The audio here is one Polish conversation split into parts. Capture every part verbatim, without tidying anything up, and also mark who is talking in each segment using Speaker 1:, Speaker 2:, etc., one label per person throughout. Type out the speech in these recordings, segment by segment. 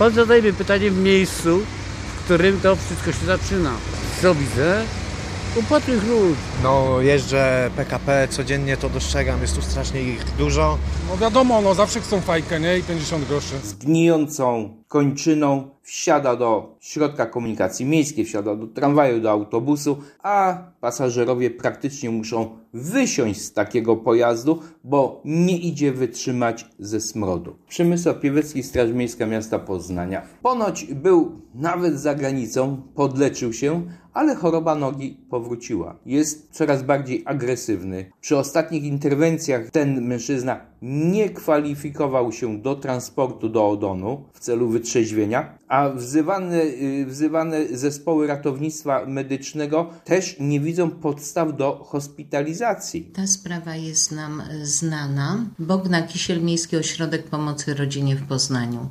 Speaker 1: Pan zadaje pytanie w miejscu, w którym to wszystko się zaczyna. Co widzę? Upłatnych ludzi.
Speaker 2: No jeżdżę P K P codziennie, to dostrzegam, jest tu strasznie ich dużo.
Speaker 3: No wiadomo, no zawsze chcą fajkę, nie? I pięćdziesiąt groszy.
Speaker 4: Z gnijącą kończyną wsiada do środka komunikacji miejskiej, wsiada do tramwaju, do autobusu, a pasażerowie praktycznie muszą wysiąść z takiego pojazdu, bo nie idzie wytrzymać ze smrodu. Przemysław Piewecki, Straż Miejska Miasta Poznania. Ponoć był nawet za granicą, podleczył się, ale choroba nogi powróciła. Jest coraz bardziej agresywny. Przy ostatnich interwencjach ten mężczyzna nie kwalifikował się do transportu do Odonu w celu wytrzeźwienia, a wzywane, wzywane zespoły ratownictwa medycznego też nie widzą podstaw do hospitalizacji.
Speaker 5: Ta sprawa jest nam znana. Bogna Kisiel, Miejski Ośrodek Pomocy Rodzinie w Poznaniu.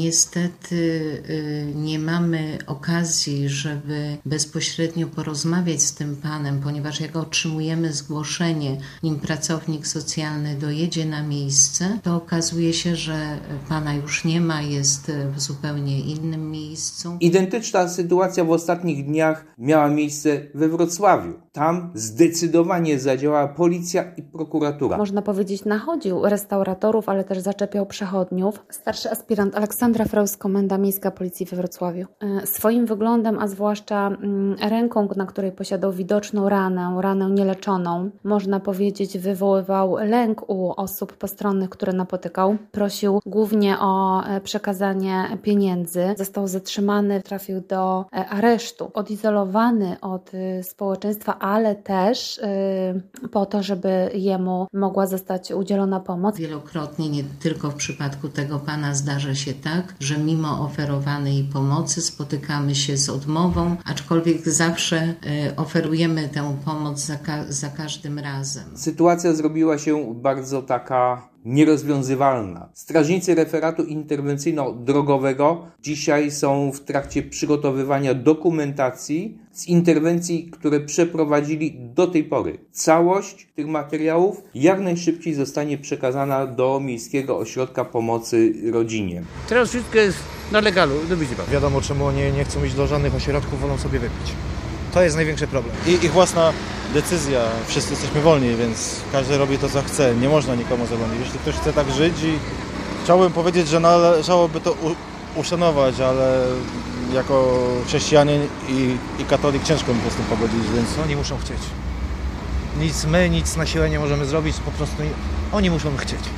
Speaker 5: Niestety nie mamy okazji, żeby bezpośrednio porozmawiać z tym panem, ponieważ jak otrzymujemy zgłoszenie, nim pracownik socjalny dojedzie na miejsce, to okazuje się, że pana już nie ma, jest w zupełnie innym miejscu.
Speaker 4: Identyczna sytuacja w ostatnich dniach miała miejsce we Wrocławiu. Tam zdecydowanie zadziałała policja i prokuratura.
Speaker 6: Można powiedzieć, nachodził restauratorów, ale też zaczepiał przechodniów. Starszy aspirant Aleksandra Freus, Komenda Miejska Policji we Wrocławiu. Swoim wyglądem, a zwłaszcza ręką, na której posiadał widoczną ranę, ranę nieleczoną, można powiedzieć, wywoływał lęk u osób postronnych, które napotykał. Prosił głównie o przekazanie pieniędzy. Został zatrzymany, trafił do aresztu. Odizolowany od społeczeństwa, ale też yy, po to, żeby jemu mogła zostać udzielona pomoc.
Speaker 5: Wielokrotnie, nie tylko w przypadku tego pana, zdarza się tak, że mimo oferowanej pomocy spotykamy się z odmową, aczkolwiek zawsze yy, oferujemy tę pomoc za, ka- za każdym razem.
Speaker 4: Sytuacja zrobiła się bardzo taka nierozwiązywalna. Strażnicy referatu interwencyjno-drogowego dzisiaj są w trakcie przygotowywania dokumentacji z interwencji, które przeprowadzili do tej pory. Całość tych materiałów jak najszybciej zostanie przekazana do Miejskiego Ośrodka Pomocy Rodzinie.
Speaker 1: Teraz wszystko jest na legalu, do wyzywa.
Speaker 2: Wiadomo, czemu oni nie chcą iść do żadnych ośrodków, wolą sobie wypić. To jest największy problem.
Speaker 7: I ich własna decyzja, wszyscy jesteśmy wolni, więc każdy robi to, co chce, nie można nikomu zabronić. Jeśli ktoś chce tak żyć i chciałbym powiedzieć, że należałoby to u- uszanować, ale jako chrześcijanin i, i katolik ciężko mi się z tym pogodzić, więc...
Speaker 2: Oni muszą chcieć. Nic my, nic na siłę nie możemy zrobić, po prostu oni muszą chcieć.